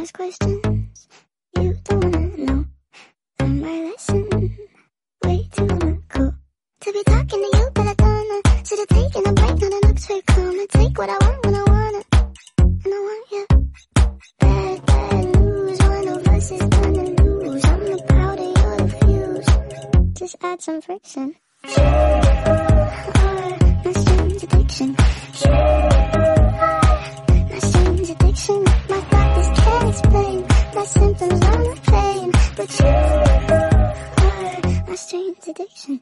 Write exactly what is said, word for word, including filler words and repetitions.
ask questions you don't wanna know. Learn my lesson, way too cool to be talking to you, but I don't know. Should've taken a break, not an Oxford comma. Take what I want when I want it, and I want you. Bad, bad news, one of us is gonna lose. I'm the powder, you're the fuse. Just add some friction. You are my strange addiction. You are my strange addiction. My doctors can't explain my symptoms on the pain, but you are my strange addiction.